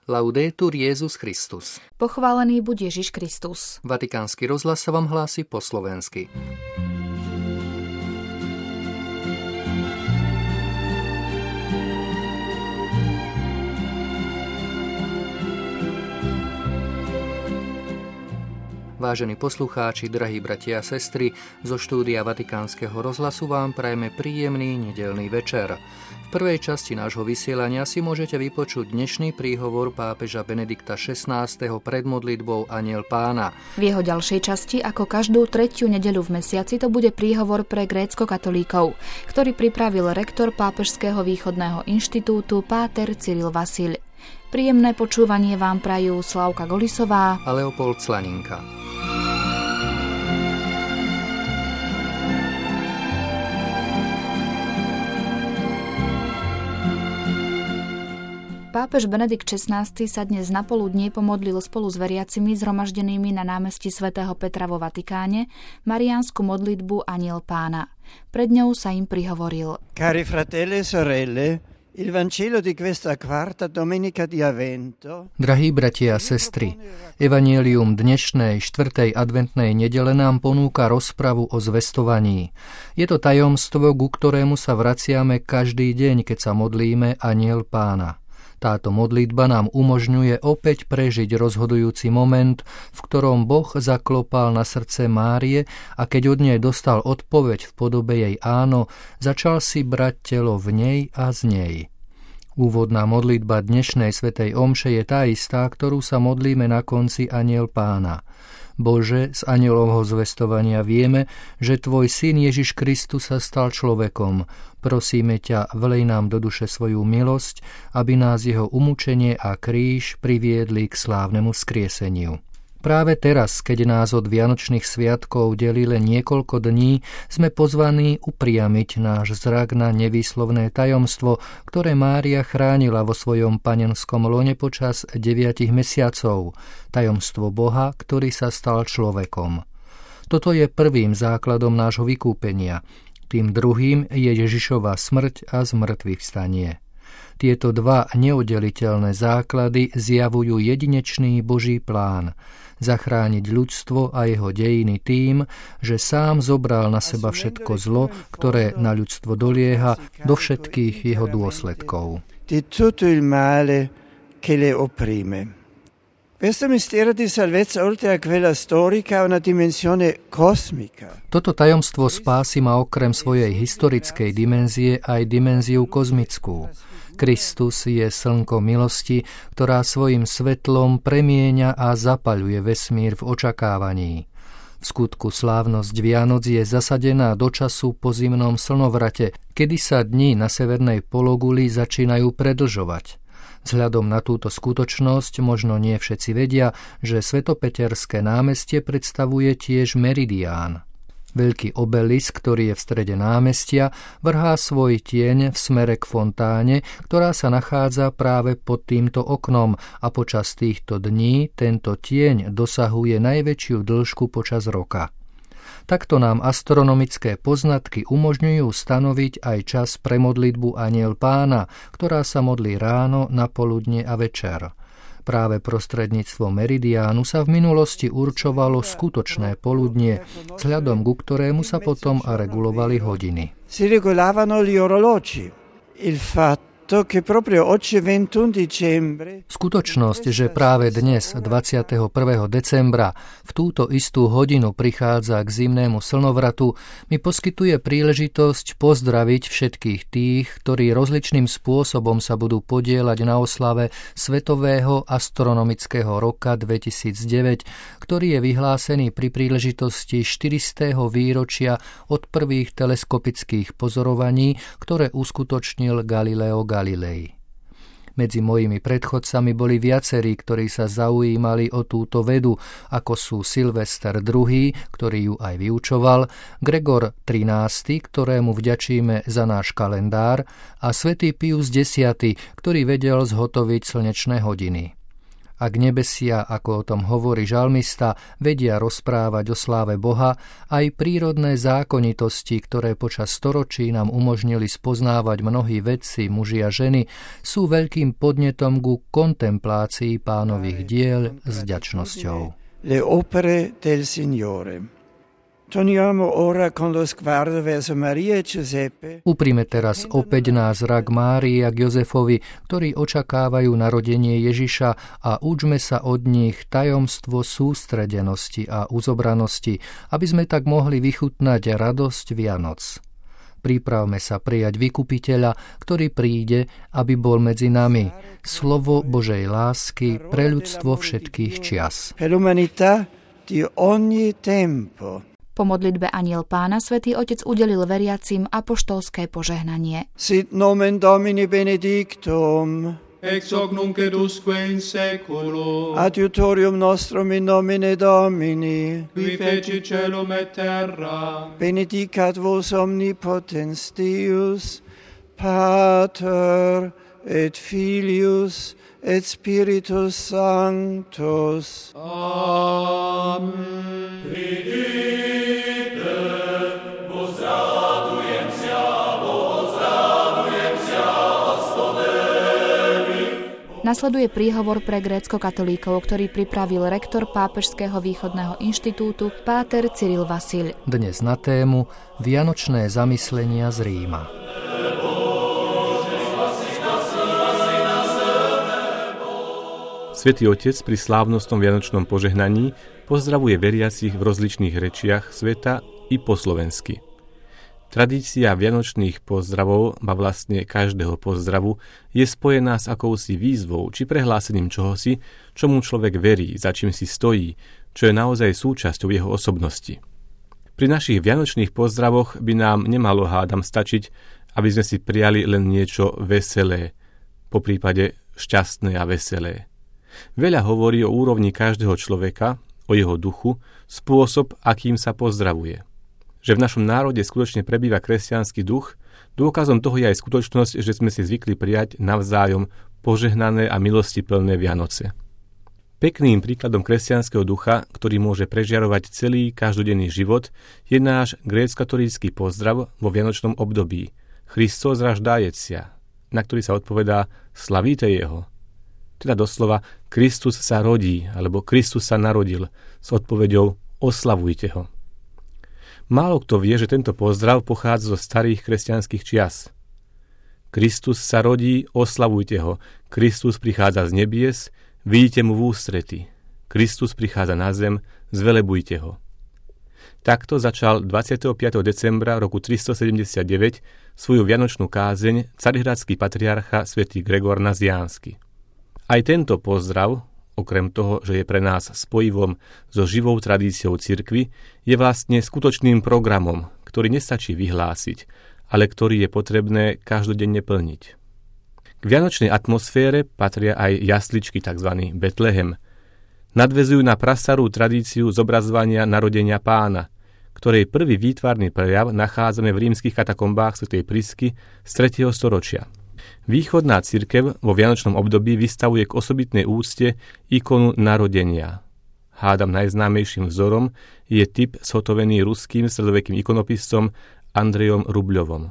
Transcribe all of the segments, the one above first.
Laudetur Jesus Christus. Pochválený buď Ježiš Kristus. Vatikánsky rozhlas sa vám hlási po slovensky. Vážení poslucháči, drahí bratia a sestry, zo štúdia Vatikánskeho rozhlasu vám prajeme príjemný nedeľný večer. V prvej časti nášho vysielania si môžete vypočuť dnešný príhovor pápeža Benedikta XVI pred modlitbou Anjel Pána. V jeho ďalšej časti, ako každú tretiu nedeľu v mesiaci, to bude príhovor pre grécko-katolíkov, ktorý pripravil rektor Pápežského východného inštitútu páter Cyril Vasil. Príjemné počúvanie vám prajú Slavka Golisová a Leopold Slaninka. Pápež Benedikt XVI sa dnes napoludní pomodlil spolu s veriacimi zhromaždenými na námestí svätého Petra vo Vatikáne mariánsku modlitbu Anjel Pána. Pred ňou sa im prihovoril. Cari fratelli e sorelle, il Vangelo di questa quarta domenica di Avvento. Drahí bratia a sestry, Evangelium dnešnej 4. adventnej nedele nám ponúka rozpravu o zvestovaní. Je to tajomstvo, ku ktorému sa vraciame každý deň, keď sa modlíme Anjel Pána. Táto modlitba nám umožňuje opäť prežiť rozhodujúci moment, v ktorom Boh zaklopal na srdce Márie a keď od nej dostal odpoveď v podobe jej áno, začal si brať telo v nej a z nej. Úvodná modlitba dnešnej svätej omše je tá istá, ktorú sa modlíme na konci Anjel Pána. Bože, z anjelovho zvestovania vieme, že Tvoj syn Ježiš Kristus sa stal človekom. Prosíme ťa, vlej nám do duše svoju milosť, aby nás jeho umúčenie a kríž priviedli k slávnemu vzkrieseniu. Práve teraz, keď nás od Vianočných sviatkov delí len niekoľko dní, sme pozvaní upriamiť náš zrak na nevýslovné tajomstvo, ktoré Mária chránila vo svojom panenskom lone počas 9 mesiacov, tajomstvo Boha, ktorý sa stal človekom. Toto je prvým základom nášho vykúpenia. Tým druhým je Ježišova smrť a zmŕtvychvstanie. Tieto dva neoddeliteľné základy zjavujú jedinečný Boží plán – zachrániť ľudstvo a jeho dejiny tým, že sám zobral na seba všetko zlo, ktoré na ľudstvo dolieha, do všetkých jeho dôsledkov. Toto tajomstvo spásy má okrem svojej historickej dimenzie aj dimenziu kozmickú. Kristus je slnko milosti, ktorá svojim svetlom premieňa a zapaľuje vesmír v očakávaní. V skutku slávnosť Vianoc je zasadená do času po zimnom slnovrate, kedy sa dni na severnej pologuli začínajú predlžovať. Vzhľadom na túto skutočnosť možno nie všetci vedia, že Svetopeterské námestie predstavuje tiež meridián. Veľký obelisk, ktorý je v strede námestia, vrhá svoj tieň v smere k fontáne, ktorá sa nachádza práve pod týmto oknom a počas týchto dní tento tieň dosahuje najväčšiu dĺžku počas roka. Takto nám astronomické poznatky umožňujú stanoviť aj čas pre modlitbu Anjel Pána, ktorá sa modlí ráno, napoludne a večer. Práve prostredníctvom meridiánu sa v minulosti určovalo skutočné poludnie, vzhľadom ku ktorému sa potom regulovali hodiny. Si regolavano gli orologi. Il fatto che proprio oggi 21 dicembre. Skutočnosť, že práve dnes, 21. decembra, v túto istú hodinu prichádza k zimnému slnovratu, mi poskytuje príležitosť pozdraviť všetkých tých, ktorí rozličným spôsobom sa budú podieľať na oslave Svetového astronomického roka 2009, ktorý je vyhlásený pri príležitosti 400. výročia od prvých teleskopických pozorovaní, ktoré uskutočnil Galileo Galilei. Medzi mojimi predchodcami boli viacerí, ktorí sa zaujímali o túto vedu, ako sú Silvester II, ktorý ju aj vyučoval, Gregor XIII, ktorému vďačíme za náš kalendár, a svätý Pius X, ktorý vedel zhotoviť slnečné hodiny. Ak nebesia, ako o tom hovorí žalmista, vedia rozprávať o sláve Boha, aj prírodné zákonitosti, ktoré počas storočí nám umožnili spoznávať mnohí vedci, muži a ženy, sú veľkým podnetom ku kontemplácii Pánových diel s vďačnosťou. Le opere del Signore. Uprime teraz opäť nás zrak Márii a Jozefovi, ktorí očakávajú narodenie Ježiša, a učme sa od nich tajomstvo sústredenosti a uzobranosti, aby sme tak mohli vychutnať radosť Vianoc. Pripravme sa prijať Vykupiteľa, ktorý príde, aby bol medzi nami. Slovo Božej lásky pre ľudstvo všetkých čias. Po modlitbe Anjel Pána Svätý Otec udelil veriacim apoštolské požehnanie. Sit nomen Domini benedictum, ex hoc nunc et usque in saeculo. Adiutorium nostrum in nomine Domini, Qui fecit caelum et terra. benedicat vos omnipotens Deus, Pater et Filius et Spiritus Sanctus. Amen. Nasleduje príhovor pre grécko-katolíkov, ktorý pripravil rektor Pápežského východného inštitútu páter Cyril Vasil. Dnes na tému Vianočné zamyslenia z Ríma. Svätý Otec pri slávnostnom vianočnom požehnaní pozdravuje veriacich v rozličných rečiach sveta i po slovensky. Tradícia vianočných pozdravov, ba vlastne každého pozdravu, je spojená s akousi výzvou či prehlásením čohosi, čomu človek verí, za čím si stojí, čo je naozaj súčasťou jeho osobnosti. Pri našich vianočných pozdravoch by nám nemalo, hádam, stačiť, aby sme si prijali len niečo veselé, po prípade šťastné a veselé. Veľa hovorí o úrovni každého človeka, o jeho duchu, spôsob, akým sa pozdravuje. Že v našom národe skutočne prebýva kresťanský duch, dôkazom toho je aj skutočnosť, že sme si zvykli prijať navzájom požehnané a milostiplné Vianoce. Pekným príkladom kresťanského ducha, ktorý môže prežiarovať celý každodenný život, je náš grécko-katolícky pozdrav vo vianočnom období Christos raždájecia, na ktorý sa odpovedá slavíte jeho. Teda doslova Kristus sa rodí, alebo Kristus sa narodil, s odpoveďou oslavujte ho. Málo kto vie, že tento pozdrav pochádza zo starých kresťanských čias. Kristus sa rodí, oslavujte ho. Kristus prichádza z nebies, vidíte mu v ústrety. Kristus prichádza na zem, zvelebujte ho. Takto začal 25. decembra roku 379 svoju vianočnú kázeň carihradský patriarcha svätý Gregor Naziánsky. Aj tento pozdrav, okrem toho, že je pre nás spojivom so živou tradíciou cirkvi, je vlastne skutočným programom, ktorý nestačí vyhlásiť, ale ktorý je potrebné každodenne plniť. K vianočnej atmosfére patria aj jasličky, tzv. Betlehem. Nadväzujú na prastarú tradíciu zobrazovania narodenia Pána, ktorej prvý výtvarný prejav nachádzame v rímskych katakombách svätej Prisky z 3. storočia. Východná cirkev vo vianočnom období vystavuje k osobitnej úcte ikonu narodenia. Hádam najznámejším vzorom je typ zhotovený ruským stredovekým ikonopiscom Andrejom Rubľovom.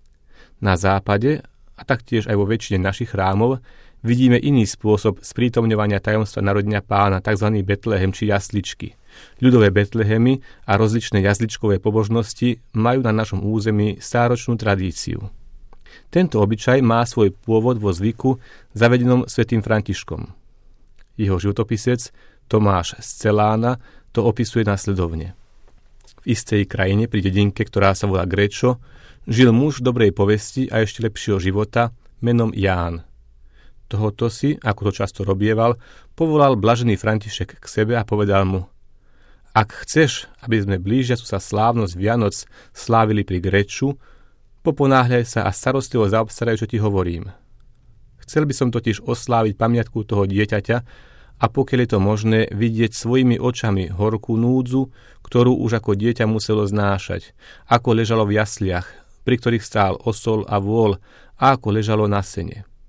Na západe, a taktiež aj vo väčšine našich chrámov, vidíme iný spôsob sprítomňovania tajomstva narodenia Pána, tzv. Betlehem či jasličky. Ľudové Betlehemy a rozličné jasličkové pobožnosti majú na našom území stáročnú tradíciu. Tento obyčaj má svoj pôvod vo zvyku zavedenom svätým Františkom. Jeho životopisec Tomáš z Celána to opisuje nasledovne. V istej krajine pri dedinke, ktorá sa volá Gréčo, žil muž dobrej povesti a ešte lepšieho života menom Ján. Tohoto si, ako to často robieval, povolal blažený František k sebe a povedal mu: Ak chceš, aby sme blížiacu sa slávnosť Vianoc slávili pri Gréču, poponáhľaj sa a starostlivo zaobstaraj, čo ti hovorím. Chcel by som totiž osláviť pamiatku toho dieťaťa a pokiaľ je to možné, vidieť svojimi očami horkú núdzu, ktorú už ako dieťa muselo znášať, ako ležalo v jasliach, pri ktorých stál osol a vôl, a ako ležalo na sene.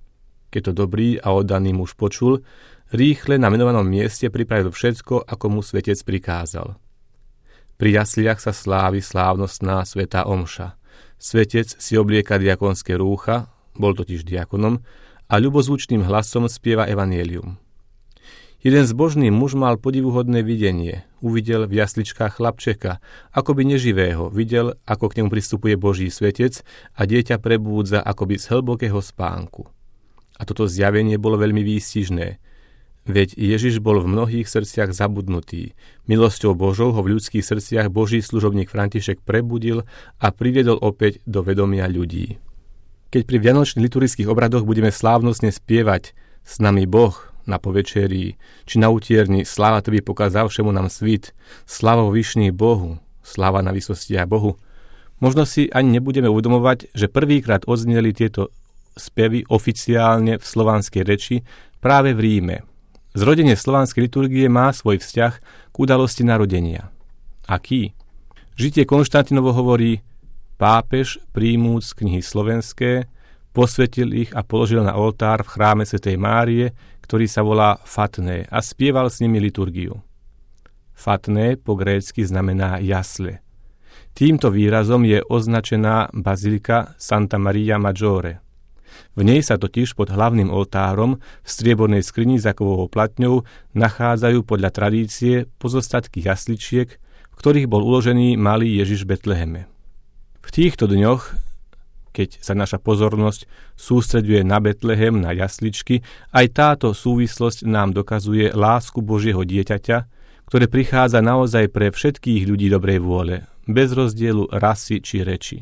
Keď to dobrý a oddaný muž počul, rýchle na menovanom mieste pripravil všetko, ako mu svetec prikázal. Pri jasliach sa slávi slávnostná svätá omša. Svetec si oblieka diakonské rúcha, bol totiž diakonom, a ľubozvučným hlasom spieva evanjelium. Jeden zbožný muž mal podivuhodné videnie. Uvidel v jasličkách chlapčeka, akoby neživého. Videl, ako k nemu pristupuje Boží svetec a dieťa prebúdza akoby z hlbokého spánku. A toto zjavenie bolo veľmi výstižné. Veď Ježiš bol v mnohých srdciach zabudnutý. Milosťou Božou ho v ľudských srdciach Boží služobník František prebudil a priviedol opäť do vedomia ľudí. Keď pri vianočných liturgických obradoch budeme slávnostne spievať S nami Boh na povečerí, či na utierni Sláva Tebe pokazavšemu nám svit, sláva vo vyšní Bohu, sláva na vysostiach Bohu, možno si ani nebudeme uvedomovať, že prvýkrát odzneli tieto spevy oficiálne v slovanskej reči práve v Ríme. Zrodenie slovanskej liturgie má svoj vzťah k udalosti narodenia. Aký? Žitie Konštantinovo hovorí: pápež príjmúc knihy slovenské, posvetil ich a položil na oltár v chráme svätej Márie, ktorý sa volá Fatné, a spieval s nimi liturgiu. Fatné po grécky znamená jasle. Týmto výrazom je označená bazilika Santa Maria Maggiore. V nej sa totiž pod hlavným oltárom v striebornej skrini za kovovou platňou nachádzajú podľa tradície pozostatky jasličiek, v ktorých bol uložený malý Ježiš v Betleheme. V týchto dňoch, keď sa naša pozornosť sústreďuje na Betlehem, na jasličky, aj táto súvislosť nám dokazuje lásku Božieho dieťaťa, ktoré prichádza naozaj pre všetkých ľudí dobrej vôle, bez rozdielu rasy či reči.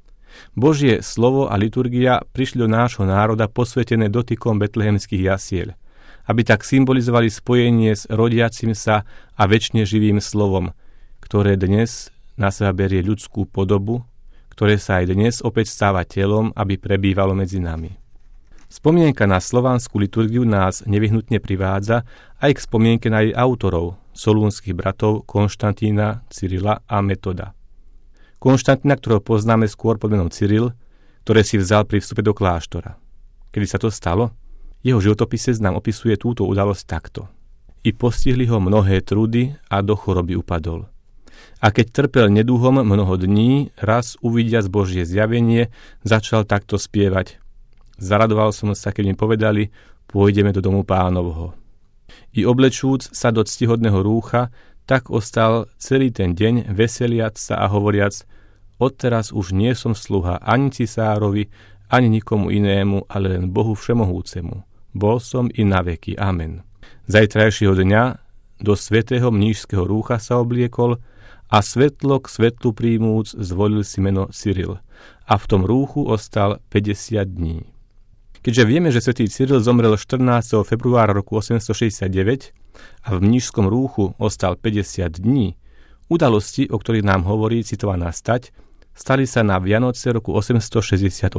Božie slovo a liturgia prišli do nášho národa posvetené dotykom betlehemských jasiel, aby tak symbolizovali spojenie s rodiacim sa a večne živým slovom, ktoré dnes na seba berie ľudskú podobu, ktoré sa aj dnes opäť stáva telom, aby prebývalo medzi nami. Spomienka na slovanskú liturgiu nás nevyhnutne privádza aj k spomienke na jej autorov, solúnskych bratov Konštantína, Cyrila a Metoda. Konštantína, ktorého poznáme skôr pod menom Cyril, ktoré si vzal pri vstupe do kláštora. Kedy sa to stalo? Jeho životopisec nám opisuje túto udalosť takto. I postihli ho mnohé trudy a do choroby upadol. A keď trpel neduhom mnoho dní, raz uvidiac Božie zjavenie, začal takto spievať. Zaradoval som sa, keď mi povedali, pôjdeme do domu Pánovho. I oblečúc sa do ctihodného rúcha, tak ostal celý ten deň veseliac sa a hovoriac: odteraz už nie som sluha ani cisárovi, ani nikomu inému, ale len Bohu všemohúcemu. Bol som i na veky. Amen. Zajtrajšieho dňa do svätého mníšskeho rúcha sa obliekol a svetlo k svetlu príjmúc zvolil si meno Cyril a v tom rúchu ostal 50 dní. Keďže vieme, že svätý Cyril zomrel 14. februára roku 869 a v mníšskom rúchu ostal 50 dní, udalosti, o ktorých nám hovorí citovaná stať, stali sa na Vianoce roku 868.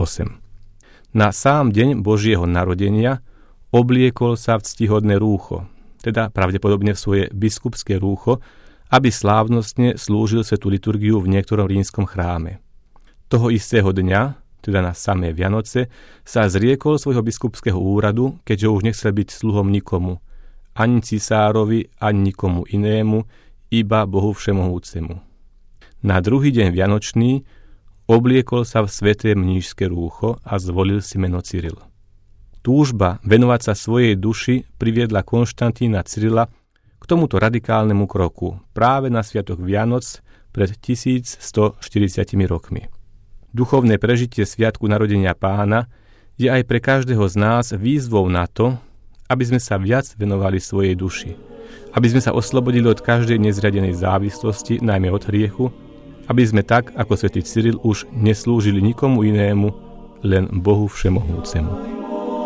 Na sám deň Božieho narodenia obliekol sa v ctihodné rúcho, teda pravdepodobne v svoje biskupské rúcho, aby slávnostne slúžil svätú liturgiu v niektorom rímskom chráme. Toho istého dňa, teda na samé Vianoce, sa zriekol svojho biskupského úradu, keďže už nechcel byť sluhom nikomu, ani cisárovi, ani nikomu inému, iba Bohu všemohúcemu. Na druhý deň vianočný obliekol sa v sväté mníšske rúcho a zvolil si meno Cyril. Túžba venovať sa svojej duši priviedla Konštantína Cyrila k tomuto radikálnemu kroku práve na sviatok Vianoc pred 1140 rokmi. Duchovné prežitie sviatku narodenia Pána je aj pre každého z nás výzvou na to, aby sme sa viac venovali svojej duši, aby sme sa oslobodili od každej nezriadenej závislosti, najmä od hriechu, aby sme tak, ako svätý Cyril, už neslúžili nikomu inému, len Bohu všemohúcemu.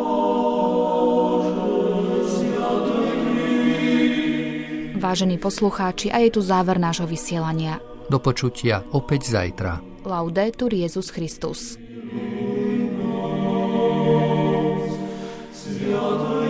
Vážení poslucháči, a je tu záver nášho vysielania. Do počutia opäť zajtra. Laudetur Jesus Christus.